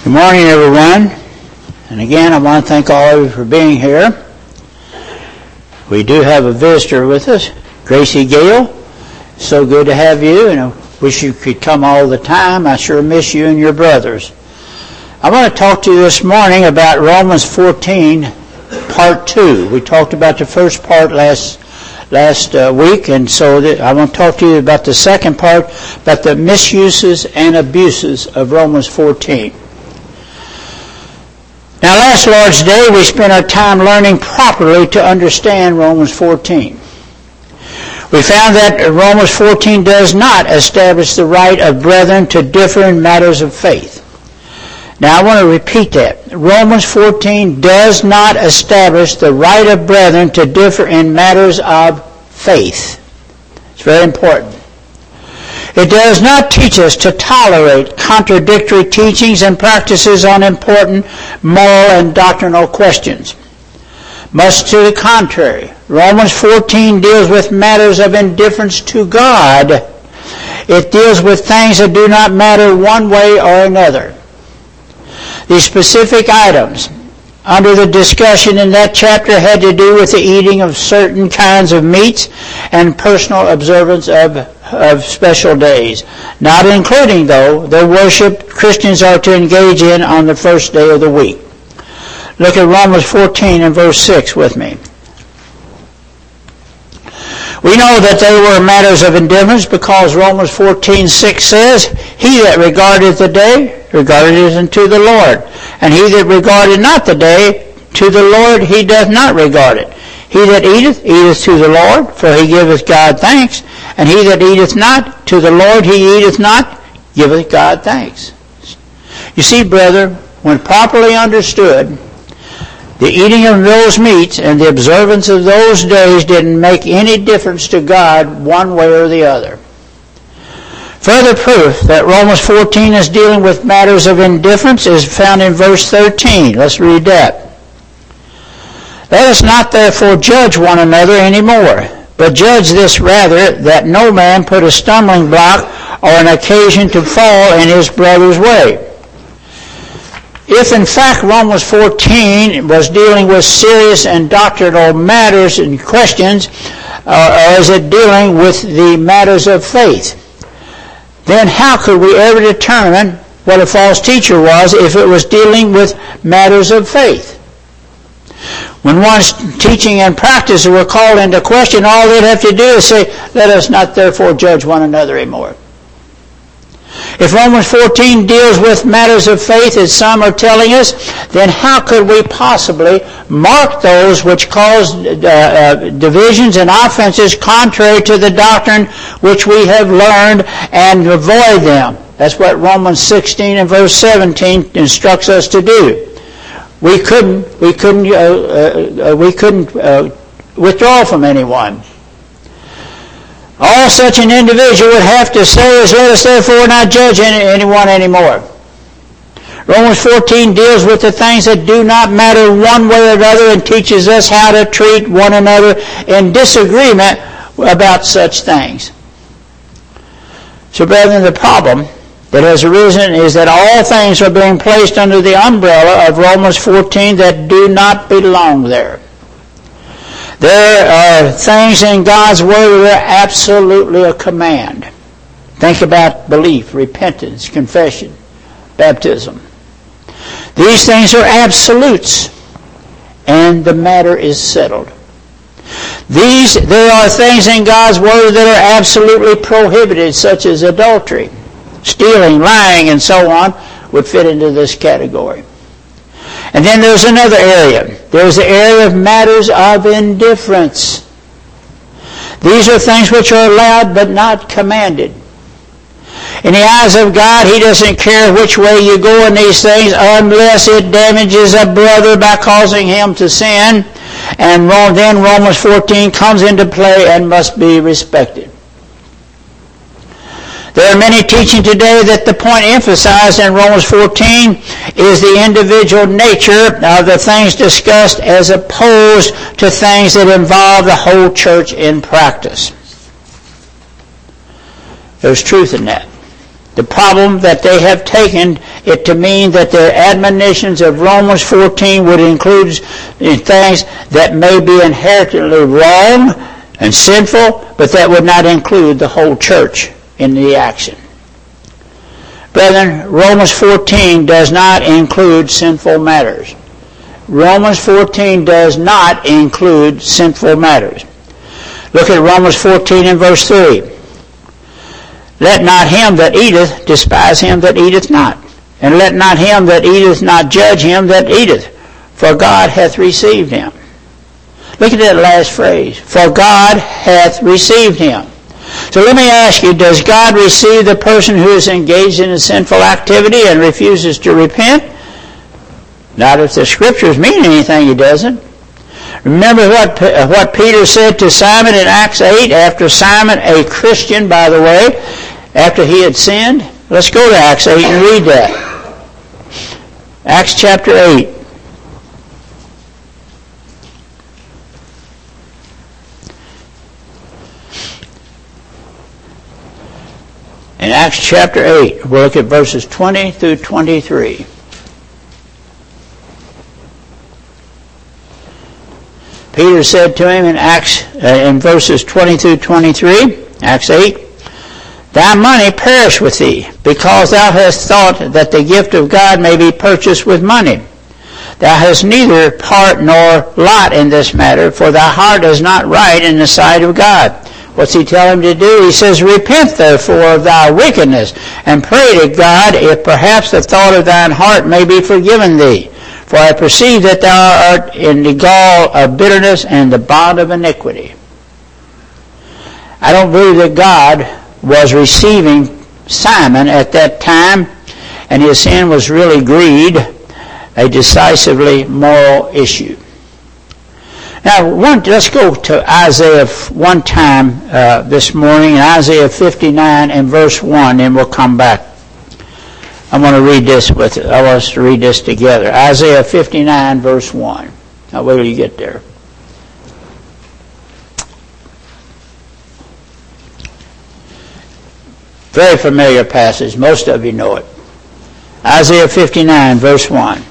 Good morning, everyone. And again, I want to thank all of you for being here. We do have a visitor with us, Gracie Gale. So good to have you, and I wish you could come all the time. I sure miss you and your brothers. I want to talk to you this morning about Romans 14, Part 2. We talked about the first part last week, and so I want to talk to you about the second part, about the misuses and abuses of Romans 14. Now, last Lord's Day, we spent our time learning properly to understand Romans 14. We found that Romans 14 does not establish the right of brethren to differ in matters of faith. Now, I want to repeat that. Romans 14 does not establish the right of brethren to differ in matters of faith. It's very important. It does not teach us to tolerate contradictory teachings and practices on important moral and doctrinal questions. Much to the contrary, Romans 14 deals with matters of indifference to God. It deals with things that do not matter one way or another. The specific items under the discussion in that chapter had to do with the eating of certain kinds of meats and personal observance of special days, not including, though, the worship Christians are to engage in on the first day of the week. Look at Romans 14 and verse 6 with me. We know that they were matters of indifference because Romans 14:6 says, "He that regardeth the day, regardeth it unto the Lord. And he that regardeth not the day, to the Lord he doth not regard it. He that eateth, eateth to the Lord, for he giveth God thanks. And he that eateth not, to the Lord he eateth not, giveth God thanks." You see, brethren, when properly understood, the eating of those meats and the observance of those days didn't make any difference to God one way or the other. Further proof that Romans 14 is dealing with matters of indifference is found in verse 13. Let's read that. "Let us not therefore judge one another any more, but judge this rather, that no man put a stumbling block or an occasion to fall in his brother's way." If in fact Romans 14 was dealing with serious and doctrinal matters and questions, or is it dealing with the matters of faith, then how could we ever determine what a false teacher was if it was dealing with matters of faith? When one's teaching and practice were called into question, all they'd have to do is say, "Let us not therefore judge one another anymore." If Romans 14 deals with matters of faith, as some are telling us, then how could we possibly mark those which cause divisions and offenses contrary to the doctrine which we have learned and avoid them? That's what Romans 16 and verse 17 instructs us to do. We couldn't withdraw from anyone. All such an individual would have to say is, "Let us therefore not judge anyone anymore." Romans 14 deals with the things that do not matter one way or another and teaches us how to treat one another in disagreement about such things. So, brethren, the problem that has arisen is that all things are being placed under the umbrella of Romans 14 that do not belong there. There are things in God's Word that are absolutely a command. Think about belief, repentance, confession, baptism. These things are absolutes, and the matter is settled. There are things in God's Word that are absolutely prohibited, such as adultery, stealing, lying, and so on, would fit into this category. And then there's another area. There's the area of matters of indifference. These are things which are allowed but not commanded. In the eyes of God, He doesn't care which way you go in these things unless it damages a brother by causing him to sin. And then Romans 14 comes into play and must be respected. There are many teaching today that the point emphasized in Romans 14 is the individual nature of the things discussed as opposed to things that involve the whole church in practice. There's truth in that. The problem that they have taken it to mean that their admonitions of Romans 14 would include things that may be inherently wrong and sinful, but that would not include the whole church in the action. Brethren, Romans 14 does not include sinful matters. Romans 14 does not include sinful matters. Look at Romans 14 and verse 3. Let not him that eateth despise him that eateth not, and let not him that eateth not judge him that eateth, for God hath received him. Look at that last phrase, for God hath received him. So let me ask you, does God receive the person who is engaged in a sinful activity and refuses to repent? Not if the Scriptures mean anything, he doesn't. Remember what Peter said to Simon in Acts 8, after Simon, a Christian by the way, after he had sinned? Let's go to Acts 8 and read that. Acts chapter 8. In Acts chapter 8, we'll look at verses 20 through 23. Peter said to him in verses 20 through 23, Acts 8, Thy money perish with thee, because thou hast thought that the gift of God may be purchased with money. Thou hast neither part nor lot in this matter, for thy heart is not right in the sight of God. What's he tell him to do? He says, Repent therefore of thy wickedness, and pray to God, if perhaps the thought of thine heart may be forgiven thee. For I perceive that thou art in the gall of bitterness and the bond of iniquity. I don't believe that God was receiving Simon at that time, and his sin was really greed, a decisively moral issue. Now, let's go to Isaiah one time this morning, in Isaiah 59 and verse 1, and we'll come back. I want us to read this together. Isaiah 59, verse 1. Now, wait till you get there. Very familiar passage. Most of you know it. Isaiah 59, verse 1.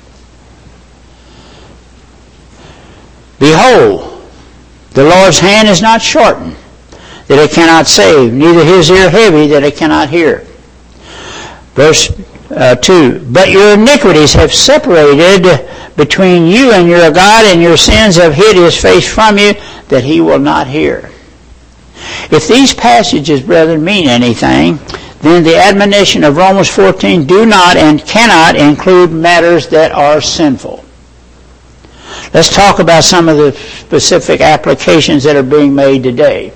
Behold, the Lord's hand is not shortened, that it cannot save, neither his ear heavy, that it cannot hear. Verse 2, But your iniquities have separated between you and your God, and your sins have hid his face from you, that he will not hear. If these passages, brethren, mean anything, then the admonition of Romans 14 do not and cannot include matters that are sinful. Let's talk about some of the specific applications that are being made today.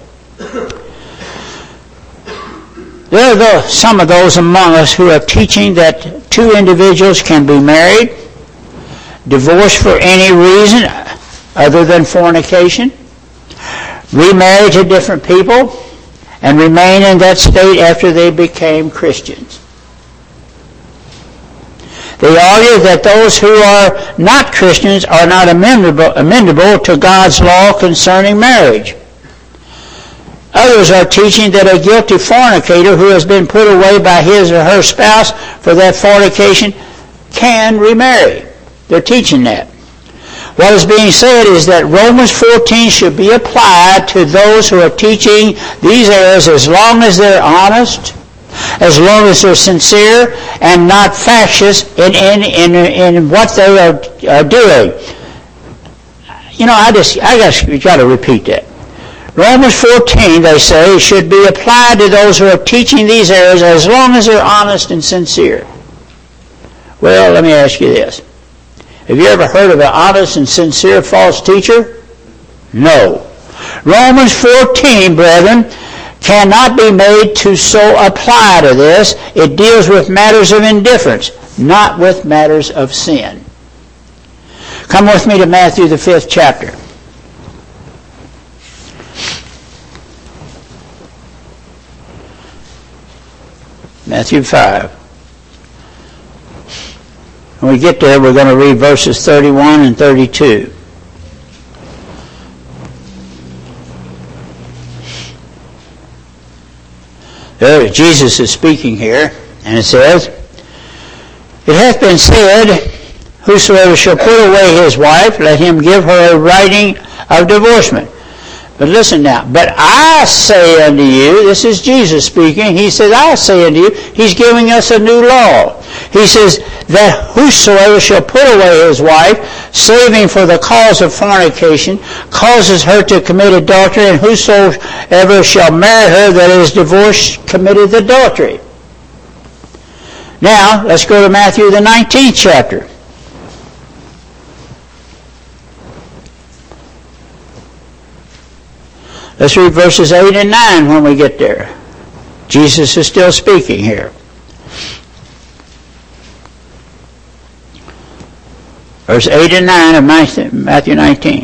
There are some of those among us who are teaching that two individuals can be married, divorced for any reason other than fornication, remarry to different people, and remain in that state after they became Christians. They argue that those who are not Christians are not amenable to God's law concerning marriage. Others are teaching that a guilty fornicator who has been put away by his or her spouse for that fornication can remarry. They're teaching that. What is being said is that Romans 14 should be applied to those who are teaching these errors as long as they're honest, as long as they're sincere, and not factious in what they are doing. You know, I got to repeat that. Romans 14, they say, should be applied to those who are teaching these errors as long as they're honest and sincere. Well, let me ask you this. Have you ever heard of an honest and sincere false teacher? No. Romans 14, brethren, cannot be made to so apply to this. It deals with matters of indifference, not with matters of sin. Come with me to Matthew, the 5th chapter. Matthew 5. When we get there, we're going to read verses 31 and 32. Jesus is speaking here, and it says, "It hath been said, whosoever shall put away his wife, let him give her a writing of divorcement." But listen now. "But I say unto you," this is Jesus speaking, he says, "I say unto you," he's giving us a new law. He says that whosoever shall put away his wife, saving for the cause of fornication, causes her to commit adultery, and whosoever shall marry her that is divorced committed adultery. Now, let's go to Matthew the 19th chapter. Let's read verses 8 and 9 when we get there. Jesus is still speaking here. Verse 8 and 9 of Matthew 19.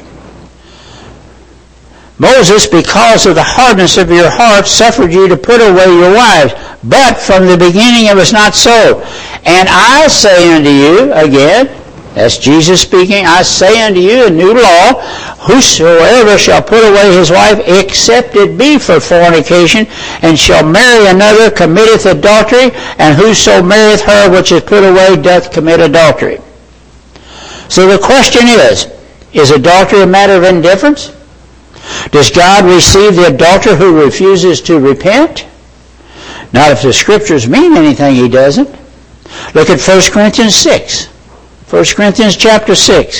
"Moses, because of the hardness of your heart, suffered you to put away your wives. But from the beginning it was not so. And I say unto you," again, that's Jesus speaking, "I say unto you a new law, whosoever shall put away his wife, except it be for fornication, and shall marry another, committeth adultery, and whoso marrieth her which is put away doth commit adultery." So the question is adultery a matter of indifference? Does God receive the adulterer who refuses to repent? Not if the Scriptures mean anything, he doesn't. Look at 1 Corinthians 6. 1 Corinthians chapter 6.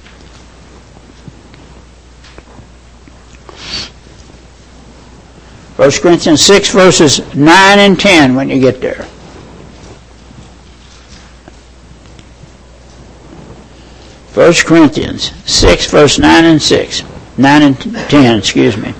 First Corinthians 6 verses 9 and 10 when you get there. First Corinthians 6 verse 9 and 10, excuse me.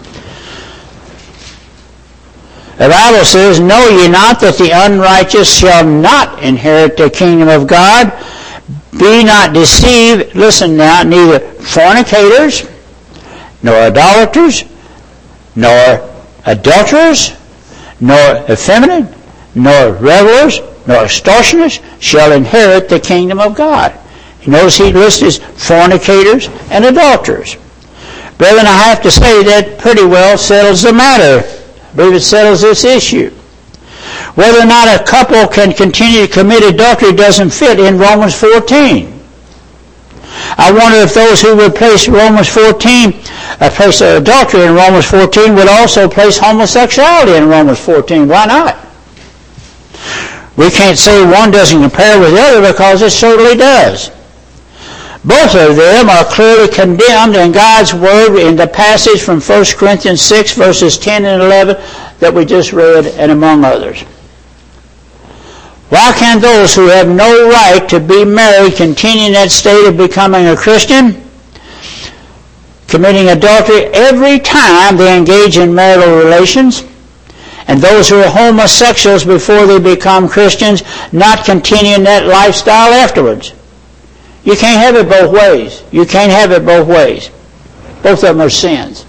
The Bible says, "Know ye not that the unrighteous shall not inherit the kingdom of God? Be not deceived," listen now, "neither fornicators, nor idolaters, nor adulterers, nor effeminate, nor revelers, nor extortioners shall inherit the kingdom of God." You notice he lists fornicators and adulterers. Brethren, I have to say that pretty well settles the matter. I believe it settles this issue. Whether or not a couple can continue to commit adultery doesn't fit in Romans 14. I wonder if those who would place Romans 14, place adultery in Romans 14, would also place homosexuality in Romans 14. Why not? We can't say one doesn't compare with the other because it certainly does. Both of them are clearly condemned in God's Word in the passage from 1 Corinthians 6 verses 10 and 11 that we just read, and among others. Why can those who have no right to be married continue in that state of becoming a Christian, committing adultery every time they engage in marital relations? And those who are homosexuals before they become Christians not continue in that lifestyle afterwards? You can't have it both ways. You can't have it both ways. Both of them are sins.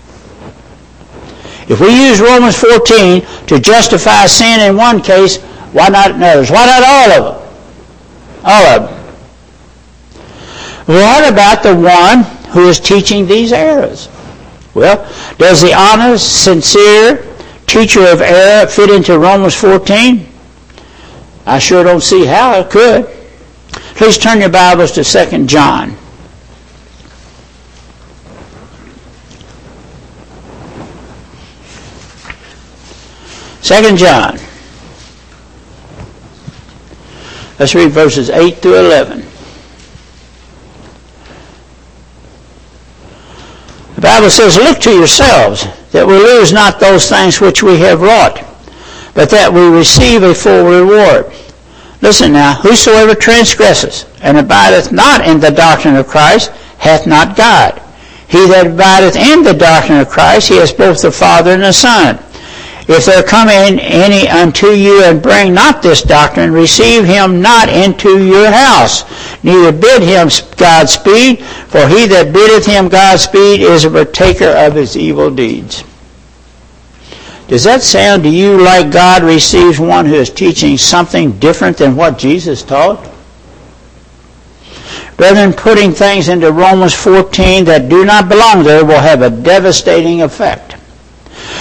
If we use Romans 14 to justify sin in one case, why not in others? Why not all of them? All of them. What about the one who is teaching these errors? Well, does the honest, sincere teacher of error fit into Romans 14? I sure don't see how it could. Please turn your Bibles to 2 John. 2 John. Let's read verses 8 through 11. The Bible says, "Look to yourselves, that we lose not those things which we have wrought, but that we receive a full reward." Listen now, "Whosoever transgresseth and abideth not in the doctrine of Christ hath not God. He that abideth in the doctrine of Christ, he has both the Father and the Son. If there come in any unto you and bring not this doctrine, receive him not into your house, neither bid him Godspeed, for he that biddeth him Godspeed is a partaker of his evil deeds." Does that sound to you like God receives one who is teaching something different than what Jesus taught? Brethren, putting things into Romans 14 that do not belong there will have a devastating effect.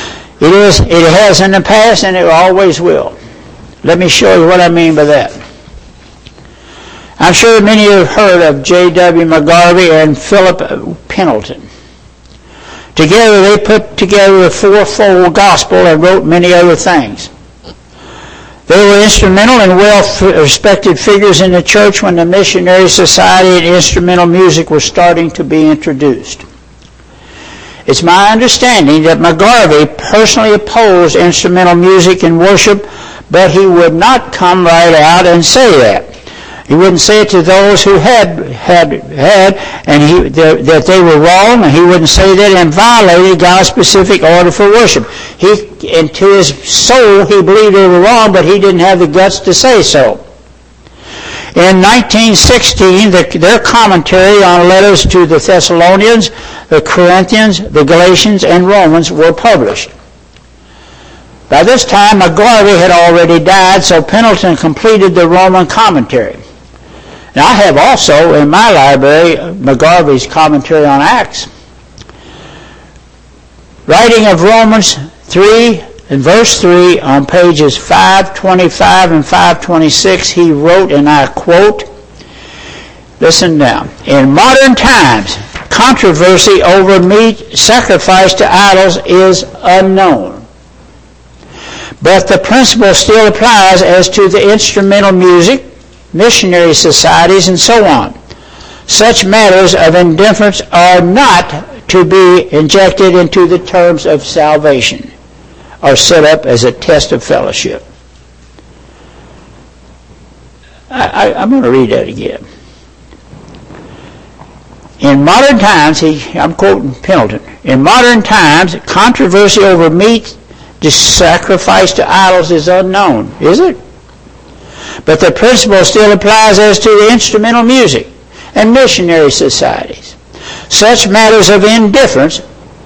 It has in the past, and it always will. Let me show you what I mean by that. I'm sure many have heard of J.W. McGarvey and Philip Pendleton. Together they put together a fourfold gospel and wrote many other things. They were instrumental and well-respected figures in the church when the Missionary Society and instrumental music were starting to be introduced. It's my understanding that McGarvey personally opposed instrumental music in worship, but he would not come right out and say that. He wouldn't say it to those who had and that they were wrong, and he wouldn't say that and violated God's specific order for worship. And to his soul, he believed they were wrong, but he didn't have the guts to say so. In 1916, their commentary on letters to the Thessalonians, the Corinthians, the Galatians, and Romans were published. By this time, McGarvey had already died, so Pendleton completed the Roman commentary. Now, I have also in my library McGarvey's commentary on Acts. Writing of Romans 3 and verse 3 on pages 525 and 526, he wrote, and I quote, listen now, in modern times, controversy over meat sacrificed to idols is unknown. But the principle still applies as to the instrumental music, missionary societies, and so on. Such matters of indifference are not to be injected into the terms of salvation or set up as a test of fellowship. I'm going to read that again. In modern times, I'm quoting Pendleton, in modern times, controversy over meat sacrificed to idols is unknown, is it? But the principle still applies as to the instrumental music and missionary societies. Such matters of indifference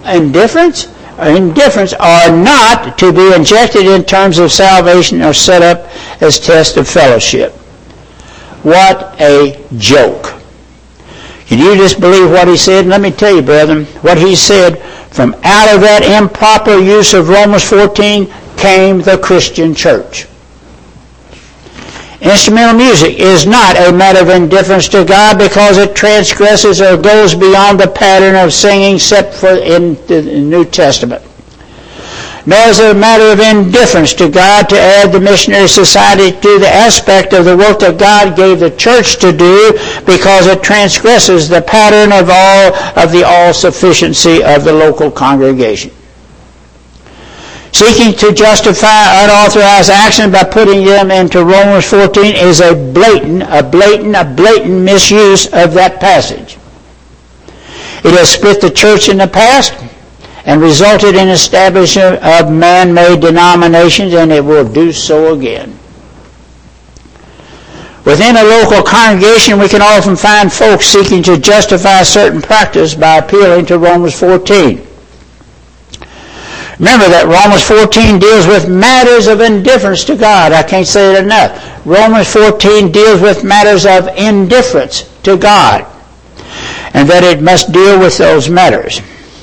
are not to be injected in terms of salvation or set up as test of fellowship. What a joke. Can you just believe what he said? Let me tell you, brethren, what he said, from out of that improper use of Romans 14 came the Christian church. Instrumental music is not a matter of indifference to God because it transgresses or goes beyond the pattern of singing set for in the New Testament. Nor is it a matter of indifference to God to add the missionary society to the aspect of the work that God gave the church to do because it transgresses the pattern of the all-sufficiency of the local congregation. Seeking to justify unauthorized action by putting them into Romans 14 is a blatant misuse of that passage. It has split the church in the past and resulted in establishment of man-made denominations, and it will do so again. Within a local congregation, we can often find folks seeking to justify certain practice by appealing to Romans 14. Remember that Romans 14 deals with matters of indifference to God. I can't say it enough. Romans 14 deals with matters of indifference to God, and that it must deal with those matters.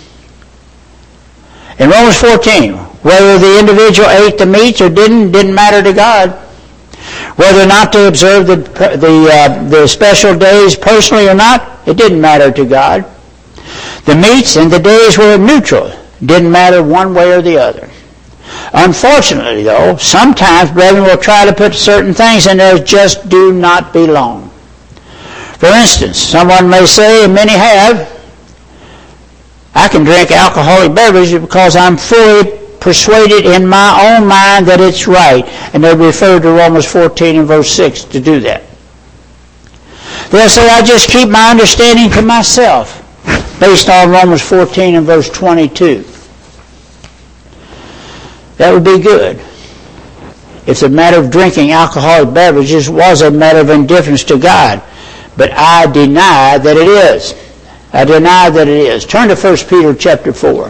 In Romans 14, whether the individual ate the meats or didn't matter to God. Whether or not to observe the special days personally or not, it didn't matter to God. The meats and the days were neutral. Didn't matter one way or the other. Unfortunately, though, sometimes brethren will try to put certain things in there that just do not belong. For instance, someone may say, and many have, I can drink alcoholic beverages because I'm fully persuaded in my own mind that it's right. And they refer to Romans 14 and verse 6 to do that. They'll say, I just keep my understanding to myself based on Romans 14 and verse 22. That would be good if the matter of drinking alcoholic beverages was a matter of indifference to God. But I deny that it is. I deny that it is. Turn to 1 Peter chapter 4.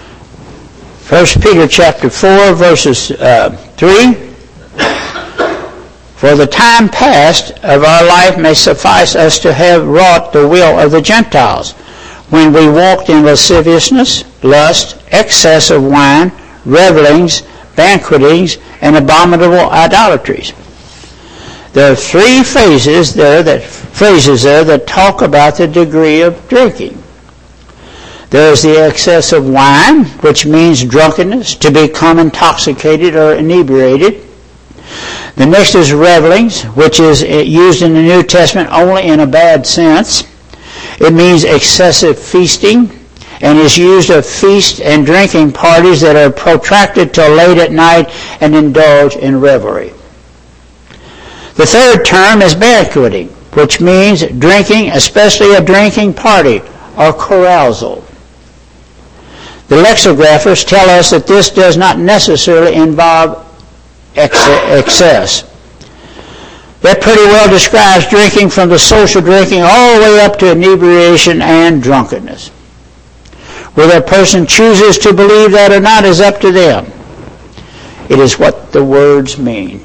First Peter chapter 4, verses 3. For the time past of our life may suffice us to have wrought the will of the Gentiles, when we walked in lasciviousness, lust, excess of wine, revelings, banquetings, and abominable idolatries. There are three phrases there that talk about the degree of drinking. There is the excess of wine, which means drunkenness, to become intoxicated or inebriated. The next is revelings, which is used in the New Testament only in a bad sense. It means excessive feasting and is used of feast and drinking parties that are protracted till late at night and indulge in revelry. The third term is banqueting, which means drinking, especially a drinking party or carousal. The lexicographers tell us that this does not necessarily involve excess. That pretty well describes drinking from the social drinking all the way up to inebriation and drunkenness. Whether a person chooses to believe that or not is up to them. It is what the words mean.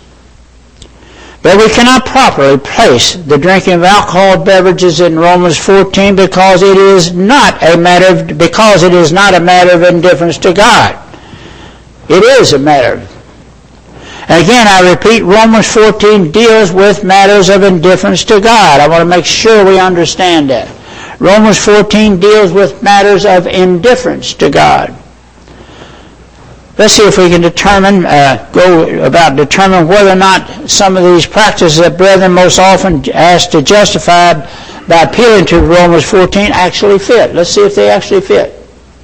But we cannot properly place the drinking of alcoholic beverages in Romans 14 because it is not a matter of indifference to God. It is a matter of. And again, I repeat, Romans 14 deals with matters of indifference to God. I want to make sure we understand that. Romans 14 deals with matters of indifference to God. Let's see if we can determine whether or not some of these practices that brethren most often ask to justify by appealing to Romans 14 actually fit. Let's see if they actually fit.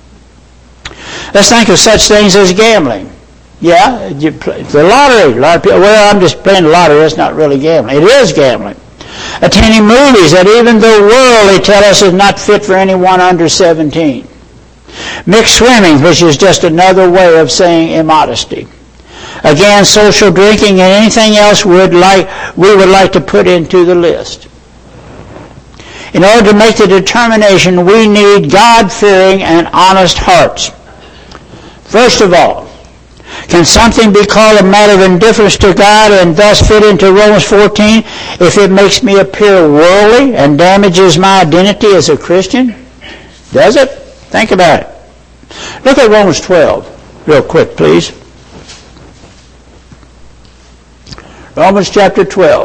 Let's think of such things as gambling. Yeah, the lottery. A lot of people, well, I'm just playing the lottery. That's not really gambling. It is gambling. Attending movies that even though worldly tell us is not fit for anyone under 17. Mixed swimming, which is just another way of saying immodesty. Again, social drinking and anything else we would like to put into the list. In order to make the determination, we need God-fearing and honest hearts. First of all, can something be called a matter of indifference to God and thus fit into Romans 14 if it makes me appear worldly and damages my identity as a Christian? Does it? Think about it. Look at Romans 12 real quick, please. Romans chapter 12.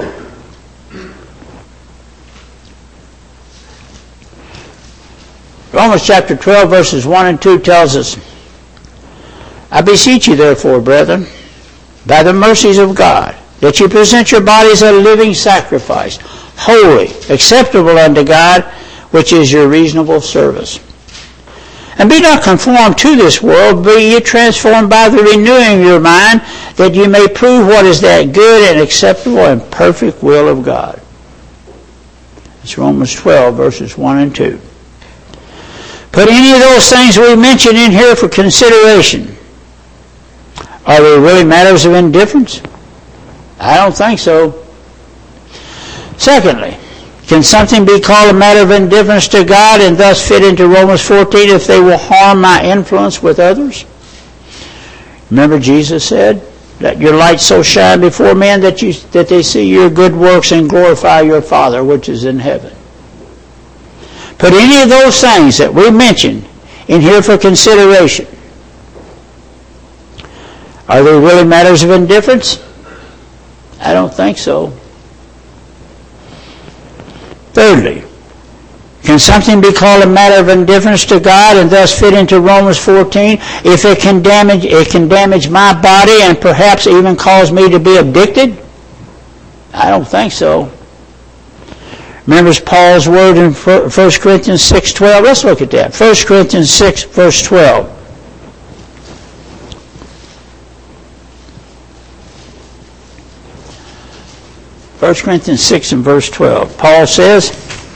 Romans chapter 12 verses 1 and 2 tells us, I beseech you therefore, brethren, by the mercies of God, that you present your bodies a living sacrifice, holy, acceptable unto God, which is your reasonable service. And be not conformed to this world, but be ye transformed by the renewing of your mind, that you may prove what is that good and acceptable and perfect will of God. It's Romans 12, verses 1 and 2. Put any of those things we mentioned in here for consideration. Are they really matters of indifference? I don't think so. Secondly, can something be called a matter of indifference to God and thus fit into Romans 14 if they will harm my influence with others? Remember Jesus said, let your light so shine before men that they see your good works and glorify your Father which is in heaven. Put any of those things that we mentioned in here for consideration. Are they really matters of indifference? I don't think so. Thirdly, can something be called a matter of indifference to God and thus fit into Romans 14 if it can damage my body and perhaps even cause me to be addicted? I don't think so. Remember Paul's word in 1 Corinthians 6:12? Let's look at that. 1 Corinthians 6, verse 12. 1 Corinthians 6 and verse 12. Paul says,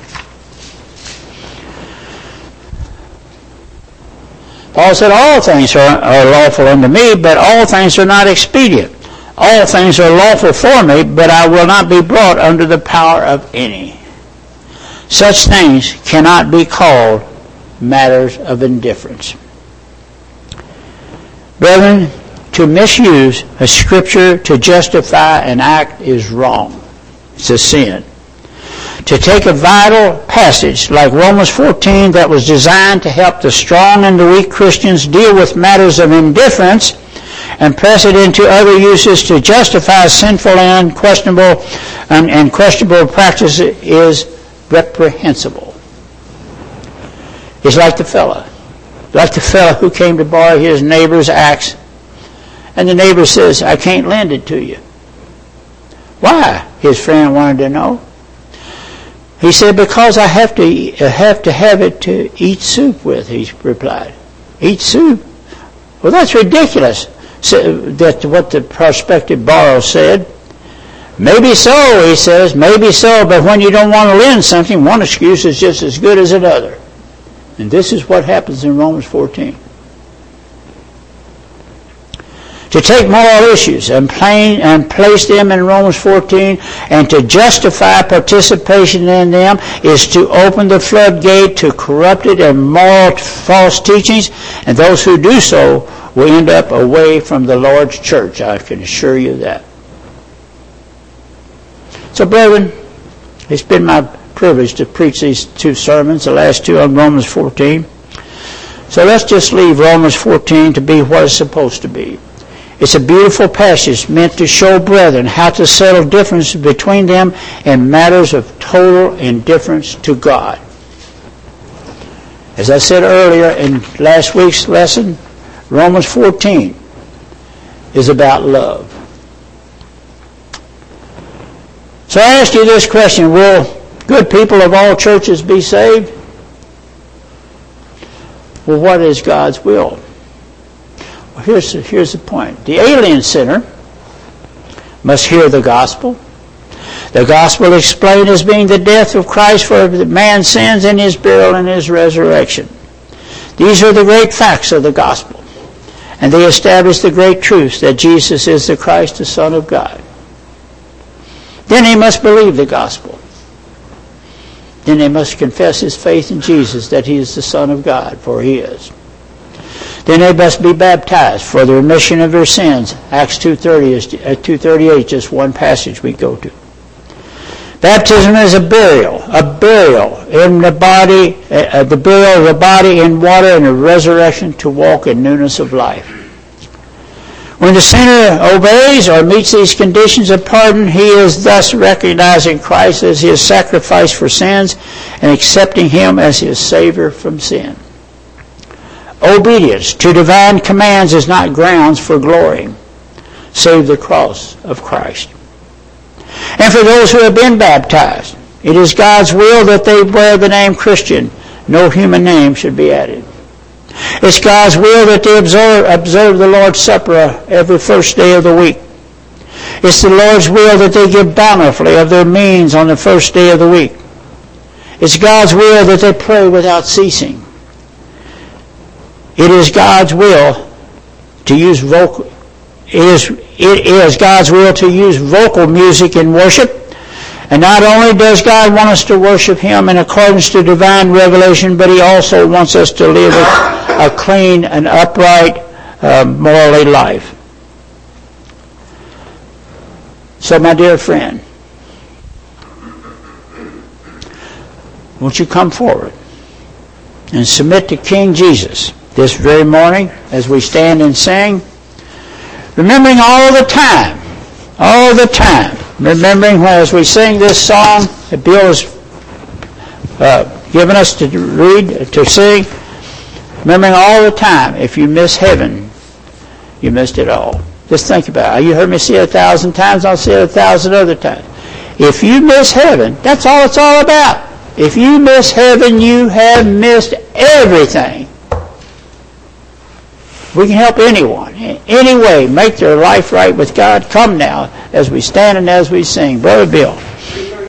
all things are lawful unto me, but all things are not expedient. All things are lawful for me, but I will not be brought under the power of any. Such things cannot be called matters of indifference. Brethren, to misuse a scripture to justify an act is wrong. It's a sin. To take a vital passage like Romans 14 that was designed to help the strong and the weak Christians deal with matters of indifference and press it into other uses to justify sinful and questionable practice is reprehensible. It's like the fellow who came to borrow his neighbor's axe, and the neighbor says, "I can't lend it to you." Why? His friend wanted to know. He said, "Because I have to have it to eat soup with," he replied. Eat soup? Well, that's ridiculous. So that's what the prospective borrower said. "Maybe so," he says, "maybe so, but when you don't want to lend something, one excuse is just as good as another." And this is what happens in Romans 14. To take moral issues and place them in Romans 14 and to justify participation in them is to open the floodgate to corrupted and moral false teachings, and those who do so will end up away from the Lord's church. I can assure you that. So, brethren, it's been my privilege to preach these two sermons, the last two on Romans 14. So let's just leave Romans 14 to be what it's supposed to be. It's a beautiful passage meant to show brethren how to settle differences between them in matters of total indifference to God. As I said earlier in last week's lesson, Romans 14 is about love. So I ask you this question: will good people of all churches be saved? Well, what is God's will? Well, here's the point. The alien sinner must hear the gospel. The gospel explained as being the death of Christ for man's sins and his burial and his resurrection. These are the great facts of the gospel, and they establish the great truths that Jesus is the Christ, the Son of God. Then he must believe the gospel. Then they must confess his faith in Jesus, that he is the Son of God, for he is. Then they must be baptized for the remission of their sins. Acts 2:38, just one passage we go to. Baptism is a burial in the body, the burial of the body in water, and a resurrection to walk in newness of life. When the sinner obeys or meets these conditions of pardon, he is thus recognizing Christ as his sacrifice for sins and accepting him as his Savior from sin. Obedience to divine commands is not grounds for glorying, save the cross of Christ. And for those who have been baptized, it is God's will that they wear the name Christian. No human name should be added. It's God's will that they observe the Lord's Supper every first day of the week. It's the Lord's will that they give bountifully of their means on the first day of the week. It's God's will that they pray without ceasing. It is God's will to use vocal music in worship. And not only does God want us to worship him in accordance to divine revelation, but he also wants us to live a clean and upright, morally life. So, my dear friend, won't you come forward and submit to King Jesus this very morning as we stand and sing, remembering all the time, remembering as we sing this song that Bill has given us to read, to sing, remembering all the time, if you miss heaven, you missed it all. Just think about it. You heard me say it 1,000 times, I'll say it 1,000 other times. If you miss heaven, that's all it's all about. If you miss heaven, you have missed everything. We can help anyone, in any way, make their life right with God. Come now, as we stand and as we sing. Brother Bill.